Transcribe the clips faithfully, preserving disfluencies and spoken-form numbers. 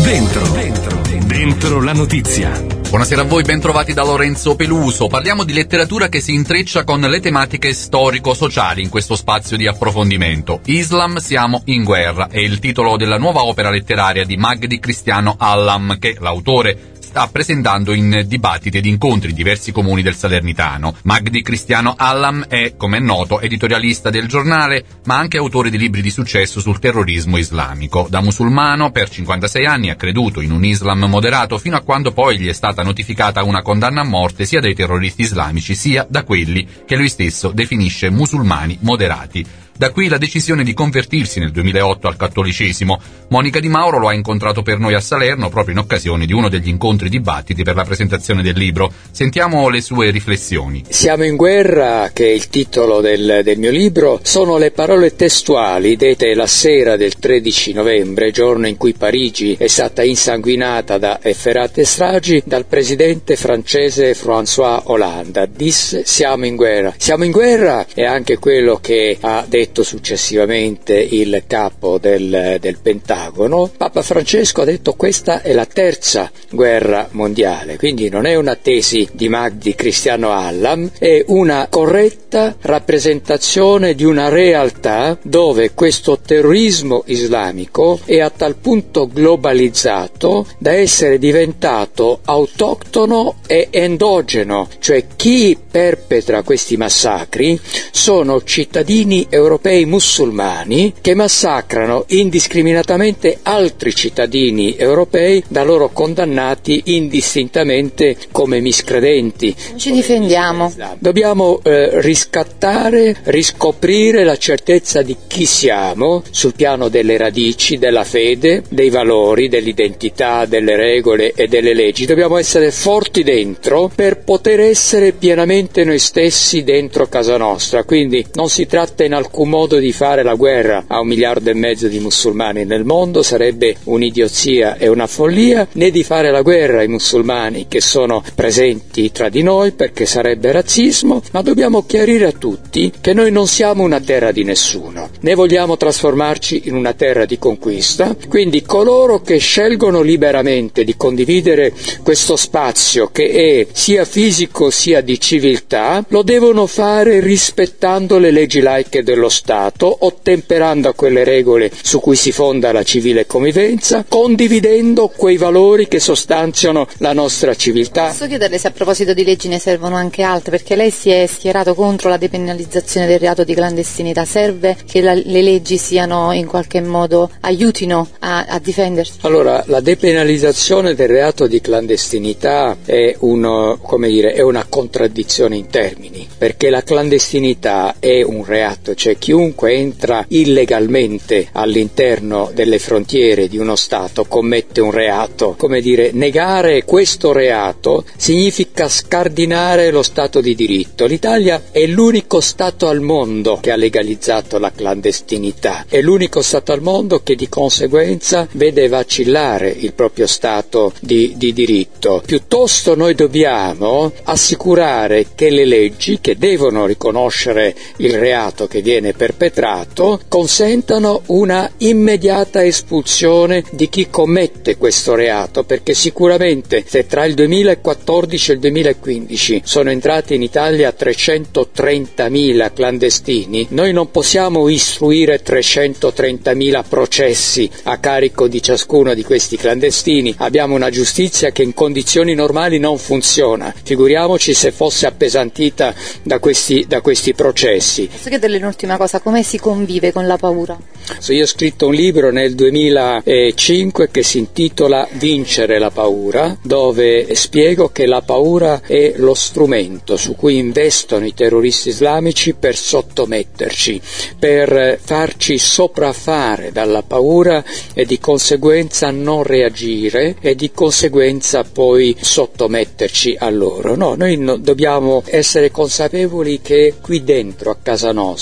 Dentro, dentro, dentro la notizia. Buonasera a voi, ben trovati da Lorenzo Peluso. Parliamo di letteratura che si intreccia con le tematiche storico-sociali in questo spazio di approfondimento. Islam, siamo in guerra è il titolo della nuova opera letteraria di Magdi Cristiano Hallam, che l'autore sta presentando in dibattiti ed incontri in diversi comuni del Salernitano. Magdi Cristiano Hallam è, come è noto, editorialista del giornale, ma anche autore di libri di successo sul terrorismo islamico. Da musulmano, per cinquantasei anni ha creduto in un Islam moderato fino a quando poi gli è stata notificata una condanna a morte sia dai terroristi islamici sia da quelli che lui stesso definisce musulmani moderati. Da qui la decisione di convertirsi nel duemilaotto al cattolicesimo. Monica Di Mauro lo ha incontrato per noi a Salerno proprio in occasione di uno degli incontri dibattiti per la presentazione del libro. Sentiamo le sue riflessioni. Siamo in guerra, che è il titolo del, del mio libro, sono le parole testuali dette la sera del tredici novembre, giorno in cui Parigi è stata insanguinata da efferate stragi, dal presidente francese François Hollande. Disse: siamo in guerra. Siamo in guerra è anche quello che ha detto successivamente il capo del, del Pentagono. Papa Francesco ha detto: questa è la terza guerra mondiale, quindi non è una tesi di Magdi Cristiano Hallam, è una corretta rappresentazione di una realtà dove questo terrorismo islamico è a tal punto globalizzato da essere diventato autoctono e endogeno, cioè chi perpetra questi massacri sono cittadini europei europei musulmani che massacrano indiscriminatamente altri cittadini europei, da loro condannati indistintamente come miscredenti. Ci difendiamo. Dobbiamo eh, riscattare, riscoprire la certezza di chi siamo sul piano delle radici, della fede, dei valori, dell'identità, delle regole e delle leggi. Dobbiamo essere forti dentro per poter essere pienamente noi stessi dentro casa nostra. Quindi non si tratta in alcun modo di fare la guerra a un miliardo e mezzo di musulmani nel mondo, sarebbe un'idiozia e una follia, né di fare la guerra ai musulmani che sono presenti tra di noi, perché sarebbe razzismo, ma dobbiamo chiarire a tutti che noi non siamo una terra di nessuno, né vogliamo trasformarci in una terra di conquista. Quindi coloro che scelgono liberamente di condividere questo spazio, che è sia fisico sia di civiltà, lo devono fare rispettando le leggi laiche dello Stato, ottemperando a quelle regole su cui si fonda la civile convivenza, condividendo quei valori che sostanziano la nostra civiltà. Posso chiederle se a proposito di leggi ne servono anche altre, perché lei si è schierato contro la depenalizzazione del reato di clandestinità. Serve che la, le leggi siano in qualche modo, aiutino a, a difendersi? Allora, la depenalizzazione del reato di clandestinità è, uno, come dire, è una contraddizione in termini, perché la clandestinità è un reato, cioè chiunque entra illegalmente all'interno delle frontiere di uno Stato commette un reato. Come dire, negare questo reato significa scardinare lo Stato di diritto. L'Italia è l'unico Stato al mondo che ha legalizzato la clandestinità, è l'unico Stato al mondo che di conseguenza vede vacillare il proprio Stato di, di diritto. Piuttosto noi dobbiamo assicurare che le leggi, che devono riconoscere il reato che viene perpetrato, consentano una immediata espulsione di chi commette questo reato, perché sicuramente se tra il duemilaquattordici e il duemilaquindici sono entrati in Italia trecentotrentamila clandestini, noi non possiamo istruire trecentotrentamila processi a carico di ciascuno di questi clandestini. Abbiamo una giustizia che in condizioni normali non funziona, figuriamoci se fosse appesantita da questi, da questi processi. Posso chiederle un'ultima cosa, come si convive con la paura? Io ho scritto un libro nel duemilacinque che si intitola Vincere la paura, dove spiego che la paura è lo strumento su cui investono i terroristi islamici per sottometterci, per farci sopraffare dalla paura e di conseguenza non reagire e di conseguenza poi sottometterci a loro. No, noi no, dobbiamo essere consapevoli che qui dentro a casa nostra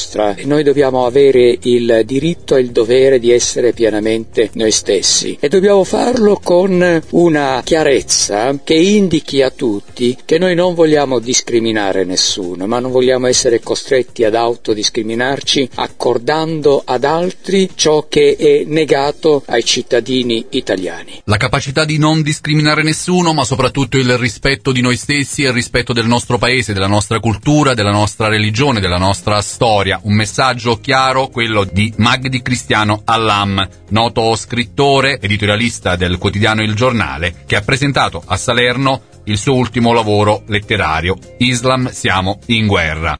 noi dobbiamo avere il diritto e il dovere di essere pienamente noi stessi e dobbiamo farlo con una chiarezza che indichi a tutti che noi non vogliamo discriminare nessuno, ma non vogliamo essere costretti ad autodiscriminarci accordando ad altri ciò che è negato ai cittadini italiani. La capacità di non discriminare nessuno, ma soprattutto il rispetto di noi stessi e il rispetto del nostro paese, della nostra cultura, della nostra religione, della nostra storia. Un messaggio chiaro, quello di Magdi Cristiano Allam, noto scrittore, editorialista del quotidiano Il Giornale, che ha presentato a Salerno il suo ultimo lavoro letterario, Islam, siamo in guerra.